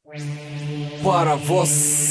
Паровоз,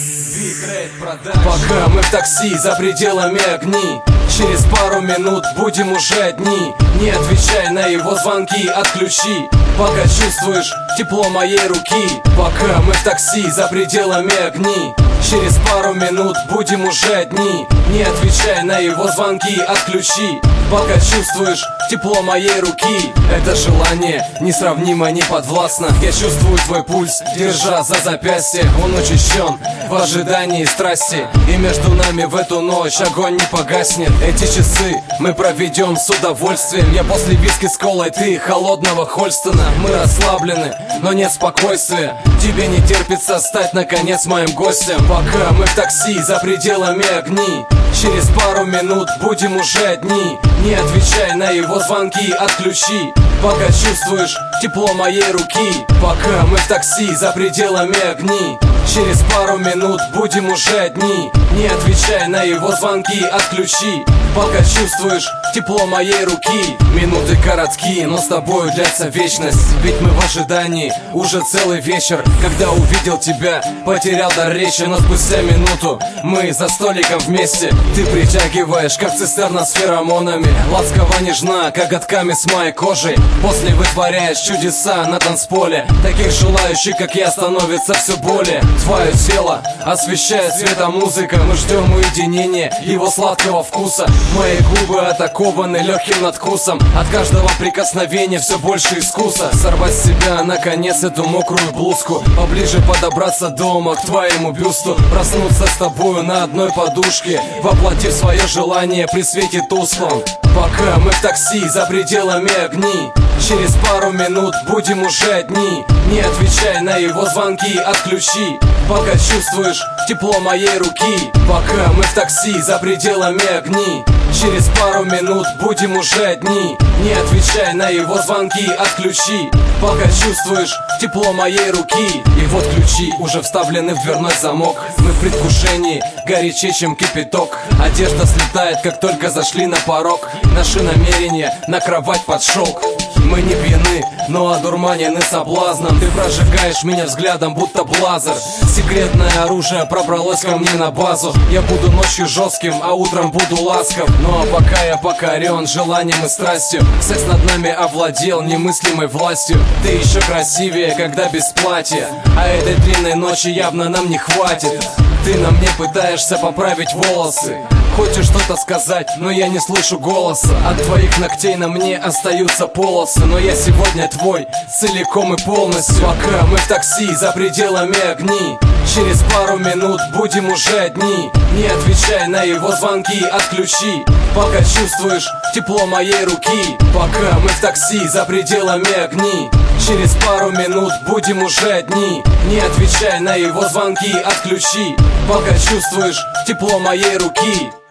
пока мы в такси за пределами огней. Через пару минут будем уже одни. Не отвечай на его звонки, отключи. Пока чувствуешь тепло моей руки. Пока мы в такси за пределами огней. Через пару минут будем уже одни. Не отвечай на его звонки, отключи. Пока чувствуешь тепло моей руки. Это желание несравнимо, не подвластно. Я чувствую твой пульс, держа за запястье. Он учащен в ожидании страсти. И между нами в эту ночь огонь не погаснет. Эти часы мы проведем с удовольствием. Я после виски с колой, ты холодного Хольстона. Мы расслаблены, но нет спокойствия. Тебе не терпится стать наконец моим гостем. Пока мы в такси за пределами огней. Через пару минут будем уже одни. Не отвечай на его звонки, отключи. Пока чувствуешь тепло моей руки. Пока мы в такси за пределами огней. Через пару минут будем уже одни. Не отвечай на его звонки, отключи. Пока чувствуешь тепло моей руки. Минуты короткие, но с тобою длится вечность. Ведь мы в ожидании уже целый вечер. Когда увидел тебя, потерял дар речи. Но спустя минуту мы за столиком вместе. Ты притягиваешь, как цистерна с феромонами. Ласково нежна, коготками с моей кожей. После вытворяешь чудеса на танцполе. Таких желающих, как я, становится все более. Твое тело освещает светом музыка. Мы ждем уединения, его сладкого вкуса. Мои губы атакованы легким надкусом. От каждого прикосновения все больше искуса. Сорвать с себя, наконец, эту мокрую блузку. Поближе подобраться дома к твоему бюсту. Проснуться с тобою на одной подушке, воплотив свое желание при свете тусклом. Пока мы в такси за пределами огней. Через пару минут будем уже одни. Не отвечай на его звонки, отключи. Пока чувствуешь тепло моей руки. Пока мы в такси за пределами огней. Через пару минут будем уже одни. Не отвечай на его звонки, отключи. Пока чувствуешь тепло моей руки. И вот ключи уже вставлены в дверной замок. Мы в предвкушении, горячее, чем кипяток. Одежда слетает, как только зашли на порог. Наши намерения на кровать под шелк. Мы не пьяны, но одурманены соблазном. Ты прожигаешь меня взглядом, будто блазер. Секретное оружие пробралось ко мне на базу. Я буду ночью жестким, а утром буду ласков. Ну а пока я покорен желанием и страстью. Секс над нами овладел немыслимой властью. Ты еще красивее, когда без платья. А этой длинной ночи явно нам не хватит. Ты на мне пытаешься поправить волосы. Хочешь что-то сказать, но я не слышу голоса. От твоих ногтей на мне остаются полосы. Но я сегодня твой целиком и полностью. Пока мы в такси за пределами огней. Через пару минут будем уже одни. Не отвечай на его звонки, отключи. Пока чувствуешь тепло моей руки. Пока мы в такси за пределами огней. Через пару минут будем уже одни. Не отвечай на его звонки, отключи. Пока чувствуешь тепло моей руки.